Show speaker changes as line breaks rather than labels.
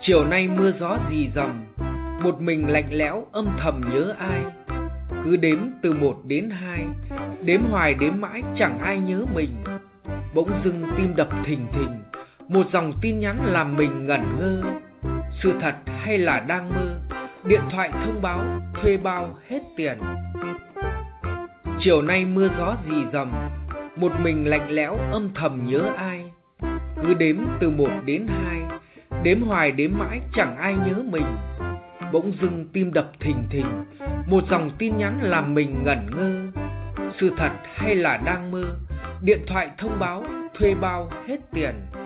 Chiều nay mưa gió rì rầm, một mình lạnh lẽo âm thầm nhớ ai. Cứ đếm từ 1 đến 2, đếm hoài đếm mãi chẳng ai nhớ mình. Bỗng dưng tim đập thình thình, một dòng tin nhắn làm mình ngẩn ngơ. Sự thật hay là đang mơ, điện thoại thông báo thuê bao hết tiền. Chiều nay mưa gió rì rầm, một mình lạnh lẽo âm thầm nhớ ai. Cứ đếm từ 1 đến 2, đếm hoài đếm mãi chẳng ai nhớ mình. Bỗng dưng tim đập thình thình, một dòng tin nhắn làm mình ngẩn ngơ. Sự thật hay là đang mơ, điện thoại thông báo thuê bao hết tiền.